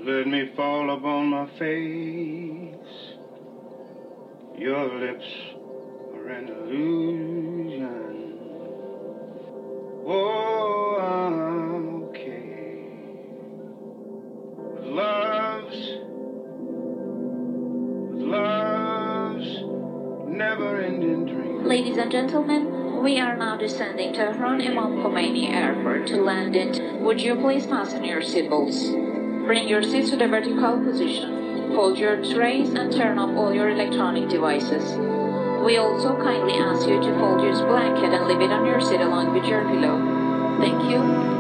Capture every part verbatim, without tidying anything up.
Let me fall upon my face. Your lips are an illusion. Oh, I'm okay. With love's, with love's never-ending dream. Ladies and gentlemen, we are now descending Tehran Imam Khomeini Airport to land it. Would you please fasten your seatbelts? Bring your seats to the vertical position. Hold your trays and turn off all your electronic devices. We also kindly ask you to fold your blanket and leave it on your seat along with your pillow. Thank you.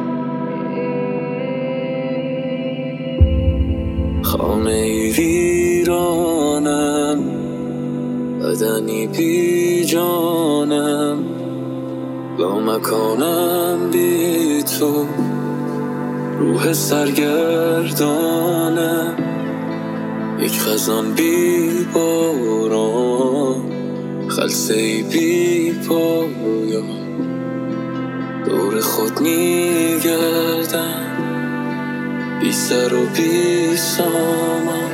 خانه ویرانم بدنی بی جانم لامکانم بی تو روح سرگردانم یک خزان بی باران خلسه‌ای بی پایان دور خود میگردم بی سر و بی سامان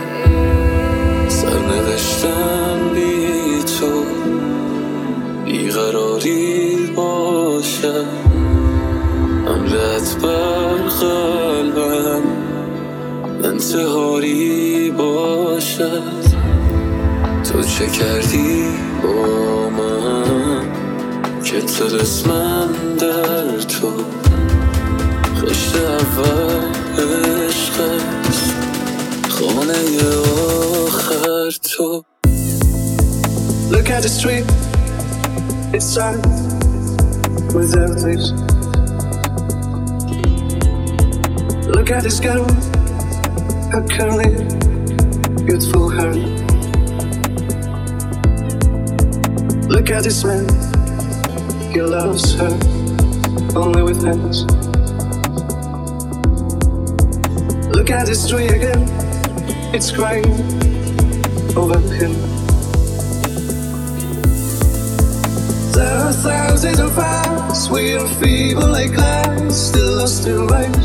سرنوشتم بی تو بیقراری باشد حملت بر قلبم انتحاری باشد تو چه کردی با من که طلسمم در تو خشت اول عشق است خانه آخر تو Look at the street, it's sad without leaves. Look at this girl, her curly, beautiful hair. Look at this man, he loves her only with hands. Look at this tree again, it's crying over him. There are thousands of us, we are feeble like glass, still lost in lives.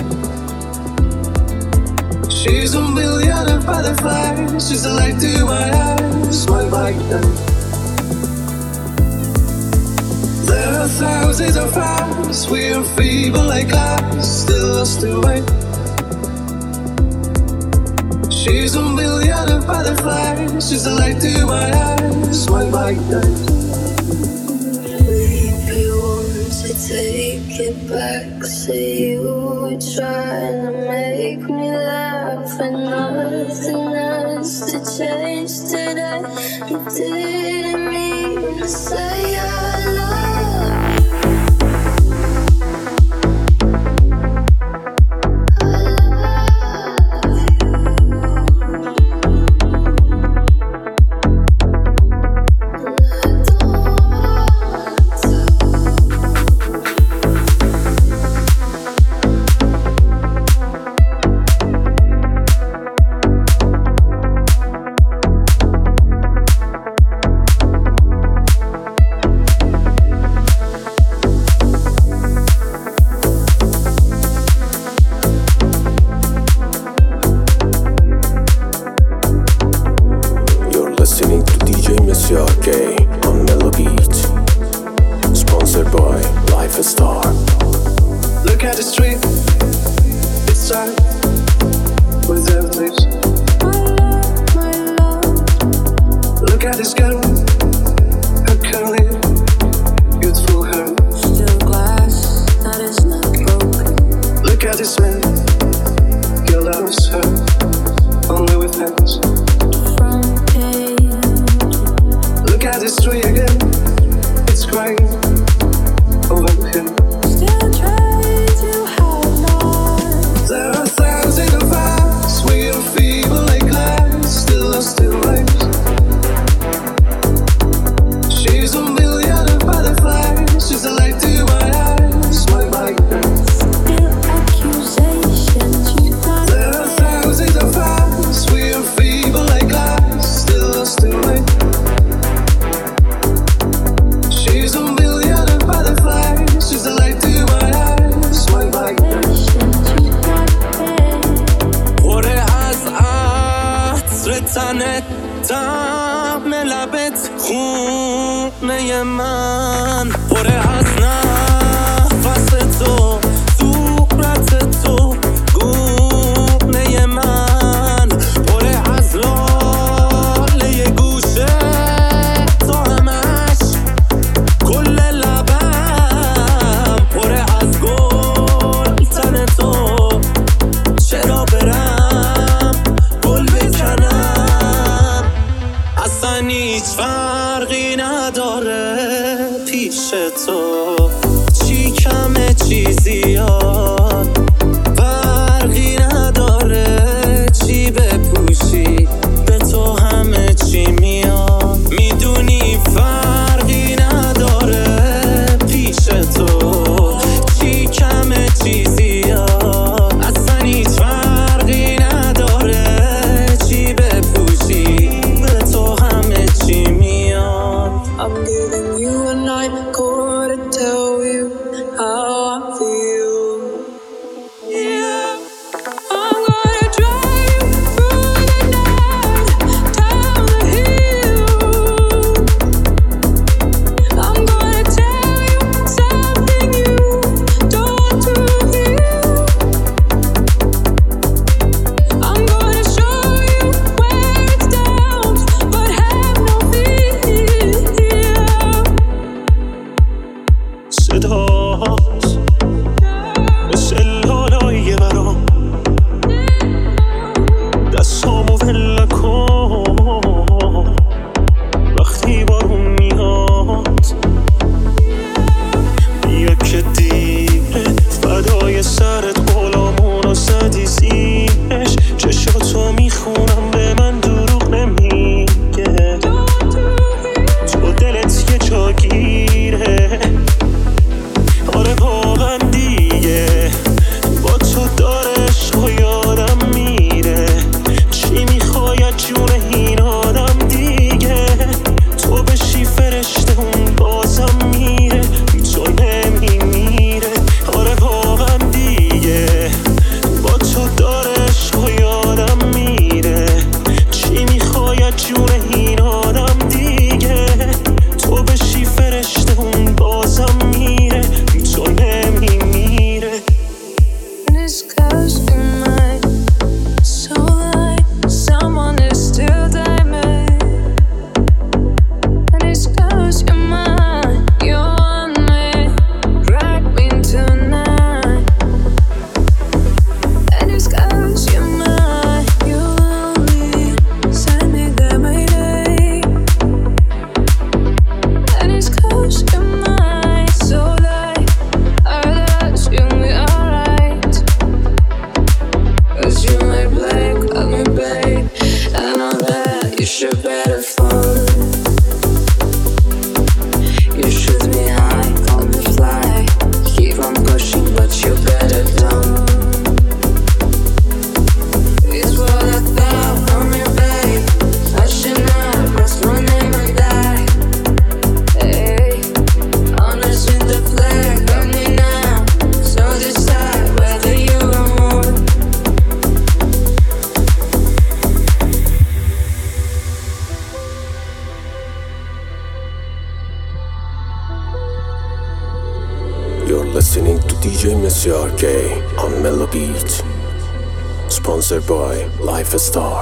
She's a million of butterflies, she's a light to my eyes, smile like that. There are thousands of us, we are feeble like glass, still lost in light. She's a million of butterflies, she's a light to my eyes, smile like that. Take it back, say you were trying to make me laugh and nothing else to change today. You didn't mean to say I love this tree again, it's crying over him. بپوشی زیاد اصلا هیچ فرقی نداره چی بپوشی به تو همه چی میاد. I'm giving you a night call to tell you how I feel. Yeah, I'm gonna drive you through the night, down the hill. I'm gonna tell you something you don't want to hear. I'm gonna show you where it's down, but have no fear. صداست مثل لالای برام دستامو ول کن وقتی بارون میاد بیا که دیره فدای سرت غلامونو زدی زیرش چشاتو میخونم به من دروغ نمیگه تو دلت یه جاگیره آره واقعا دیگه با تو داره عشق و یادم میره چی میخوای از جون این آدم دیگه تو بشی فرشته اون بازم میره تو نمیمیره آره واقعا دیگه با تو داره عشق و یادم میره چی میخوای از جون این آدم دیگه تو بشی فرشته اون بازم میره تو نمیمیره. And it's 'cause you're mine, so like someone is still diamond. And it's 'cause you're mine, you want me, drag me tonight. And it's 'cause you're mine, you only send me that mayday. And it's 'cause you're mine, so like our love's gonna be alright. 'Cause you may play, call me babe. I know that you should better fun. You shoot me high, call me fly. Keep on pushing, but you better don't. It's what I thought from me, babe. I should not rest my name and die. Hey, honest with the flag, got me now. So decide whether you want more. You're listening to D J Monsieur R K on Mellow Beat, sponsored by Lifestar.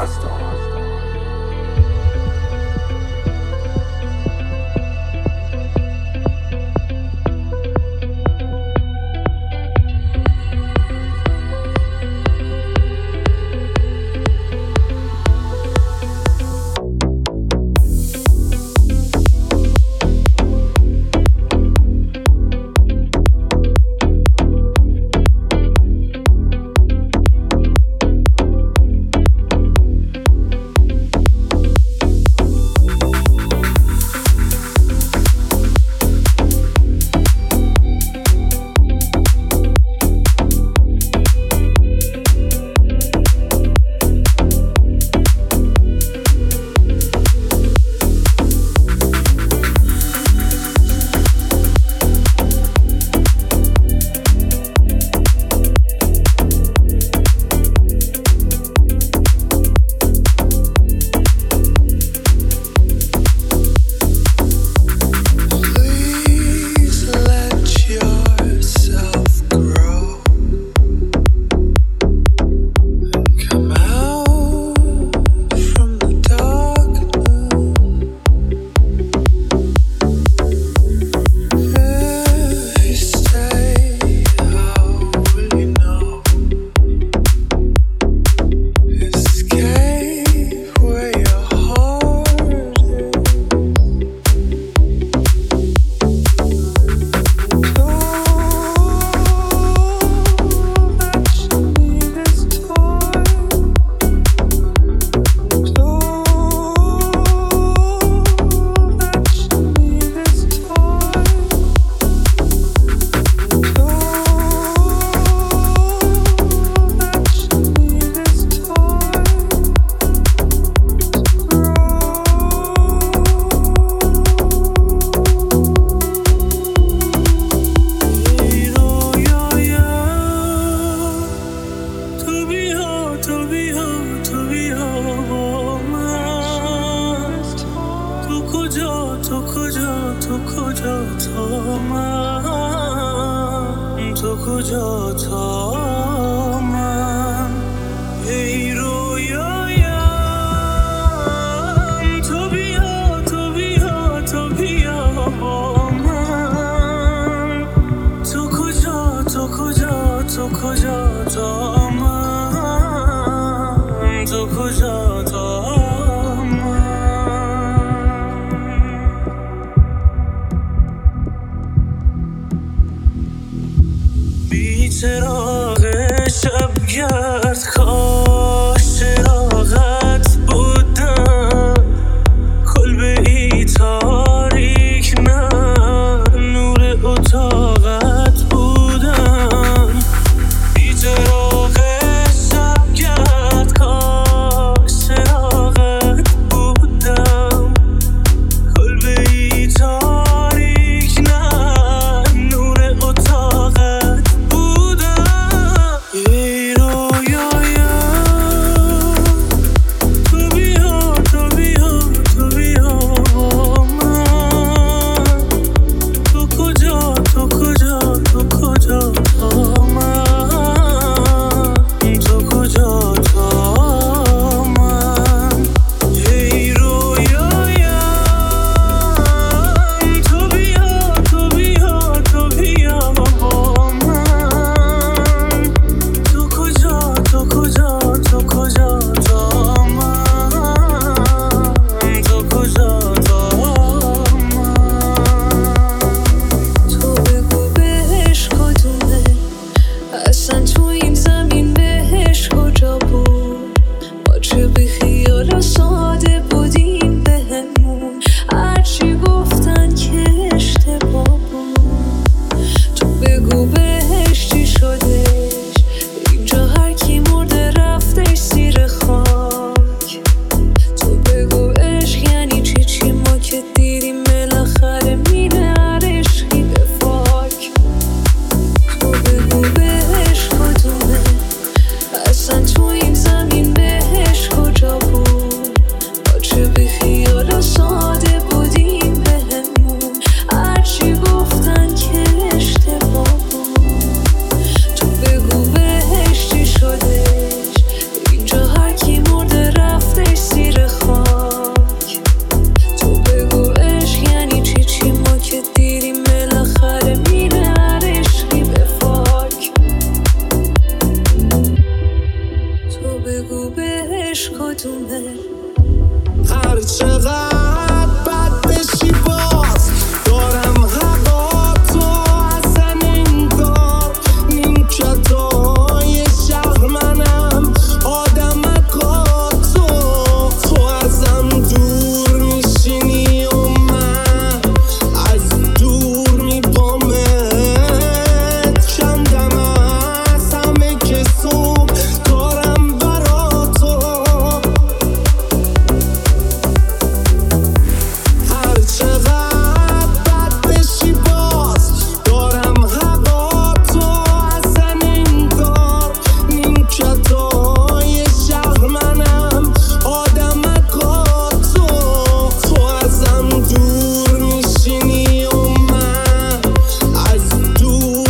تو کجا تا من ای رویایم تو بیا تو بیا تو بیا با من تو کجا تو کجا تو کجا تا من تو کجا تا چراغ شبگرد کاش چراغت بودم کلبه ای تاریک نه نور اتاقت بودم بی چراغ شبگرد کاش چراغت بودم کلبه ای تاریک نه نور اتاقت ای رویایم تو بیا تو بیا تو بیا با من تو کجا تو کجا تو کجا تا من تو کجا تا من ای رویایم تو بیا تو بیا تو بیا با من تو کجا تو کجا تو کجا تا من تو کجا تا من تو بگو بهش کدومه اصلا تو این زمین بهش کجا بود ما چه بی خیال ساده بودیم بهمون هرچی گفتن که اشتباه بود تو بگو بهش چی شدش اینجا هر کی مرده رفتش زیر خاک تو بگو عشق یعنی چی چی ما که دیدیم بالاخره میره هر عشقی به فاک تو بگو بهش کدومه اصلا تو این زمین بهش کجا بود ما چه بی خیال ساده بودیم بهمون هرچی گفتن که اشتباه بود تو بگو بهش چی شدش اینجا هر کی مرده رفتش زیر خاک تو بگو عشق یعنی چی چی ما که دیدیم بالاخره میره هر عشقی به فاک تو بگو بهش کدومه هر چقدر بد بشی باز دارم هوا تو اصلا انگار نیمکتای شهر منم آدمکا تو تو ازم دور میشینی و من از دور میبامت کمدم از همه که صبح دارم برا تو هر چقدر بد بشی باز دارم هوا تو اصلا انگار نیمکتای شهر منم آدمکا تو تو ازم دور میشینی و من از دور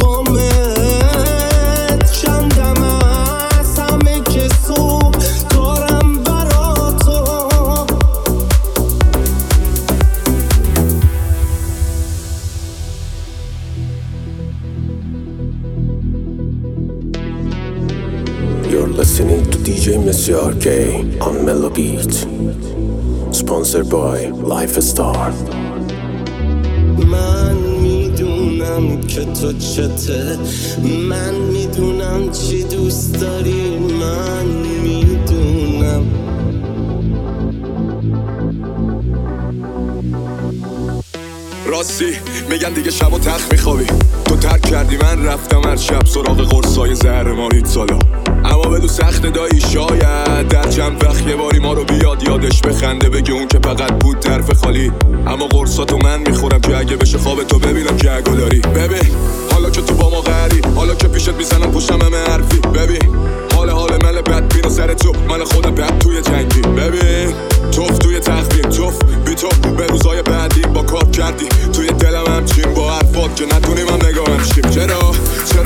میبامت کمدم از همه که صبح دارم برا تو You're listening to D J Monsieur K on Mellow Beat. Sponsored by Lifestar. من میدونم که تو چته من میدونم چی دوست داری من میدونم راستی میگن دیگه شب و تخت میخوابی تو ترک کردی من رفتم هر شب سراغ قرصای زهرمارید سالا اما بدو سخت دایی شاید در چند وقت یه باری ما رو بیاد یادش بخنده بگه اون که فقط بود طرف خالی اما قرصاتو من میخورم که اگه بشه خواب تو ببینم که اگه داری ببین حالا که تو با ما قهری حالا که پیشت میزنم پشتم همه حرفی ببین حال حال مل بد بینو سر تو من خودم بد توی جنگی ببین توف توی تخمین توف بی تو به روزای بعدی با کار کردی توی دلم همچین با حرفات که نتونیم هم نگاهم شیم چرا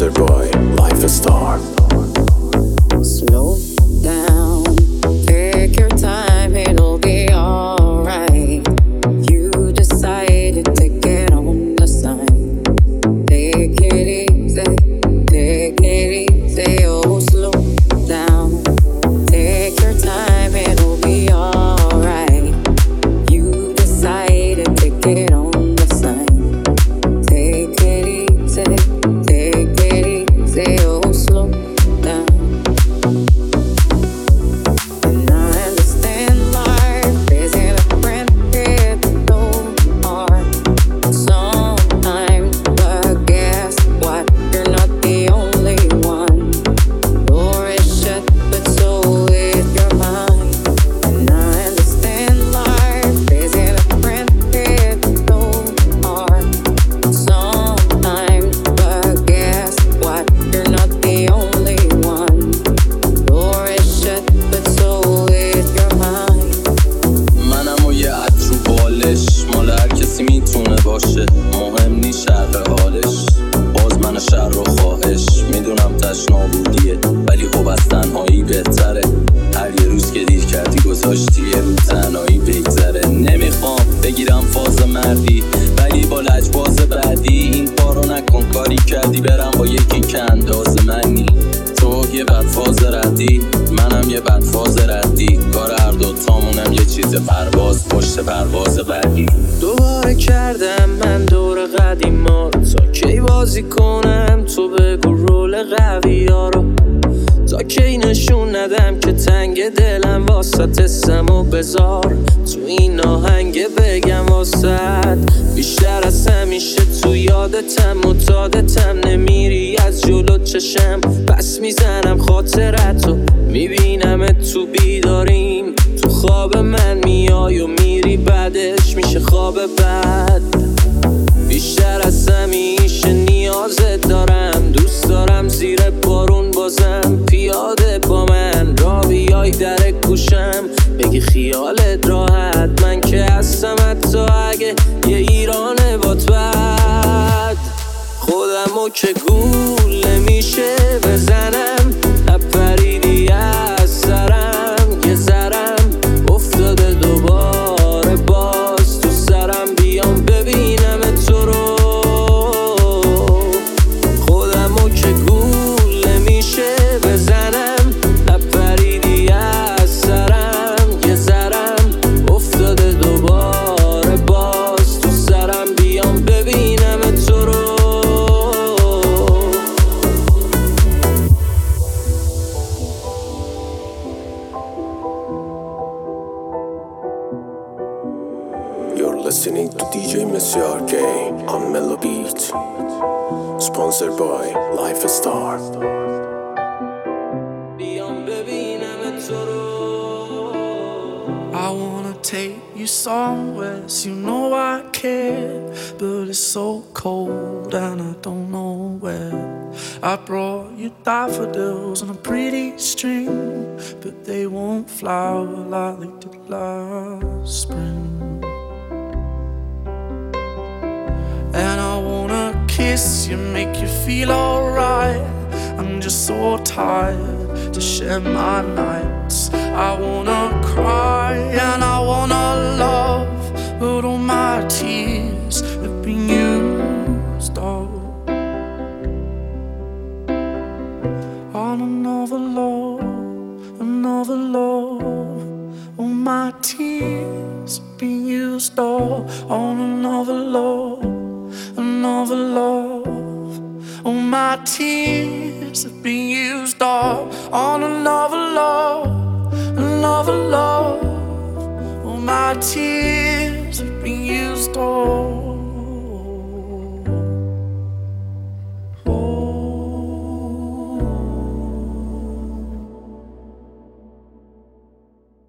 Sponsored by Lifestar. Slow down, take your time, it'll be alright. You decided to get on the sign. Take it easy, take it easy, oh slow down. Take your time, it'll be alright. You decided to get on the sign. Take it easy, take it easy, oh slow down. And I understand life isn't a friend, it's so hard sometimes. But guess what? You're not the only one. Door is shut, but so is your mind. And I understand life isn't a friend, it's so hard sometimes. But guess what? You're not the only one. Door is shut, but so is your mind. منم و یه عطر رو بالش مال هر کسی میتونه باشه، مهم نی شرق حالش. باز من شر رو خواهش میدونم تشنابودیه، ولی خب از تنهایی بهتره. هر یه روز که دیر کردی گذاشتی یه روز تنهایی بگذره. نمیخوام بگیرم فاز مردی، ولی با لجباز بعدی این کارو نکن. کاری کردی برم با یکی که انداز منی. تو یه بدفاز ردی، منم یه بدفاز ردی. کار هر دوتامونم یه چیز پرواز پشت پرواز بعدی. دوباره کردم من دور قدیما رو، تا کی بازی کنم تو بگو رول قوی ها رو. تا کی نشون ندم که تنگ دلم واسط سم و بزار. تو این آهنگ بگم واسط بیشتر از همیشه تو یادتم متادتم. نمیری از جلو چشم، پس میزنم خاطرتو. میبینم تو بیداریم، تو خواب من میای و میری، بعدش میشه خواب بد. بیشتر از همیشه نیازت دارم، دوست دارم زیر بارون بازم پیاده با من را بیای در گوشم. بگی خیالت راحت، من که هستم حتی اگه یه ایرانه بات بد. خودمو که گول نمیشه بزنم، نپریدی از سرم. یه ذرم افتاده دوباره باز تو سرم، بیام ببینم تو رو. خودمو که گول نمیشه بزنم، نپریدی از سرم. یه ذرم افتاده دوباره باز تو سرم، بیام ببینم تو رو. You're listening to D J Monsieur K on Mellow Beat. Sponsored by Lifestar. بیام ببینم تو رو. I wanna take you somewhere, so you know I care. But it's so cold and I don't know where. I brought you daffodils on a pretty string, but they won't flower like they did last spring. And I wanna kiss you, make you feel alright. I'm just so tired to share my nights. I wanna cry and I wanna love, but all my tears have been used up on another love, another love. All my tears have been used up on another love, another love. All my tears have been used up on another love, another love. All my tears have been used up.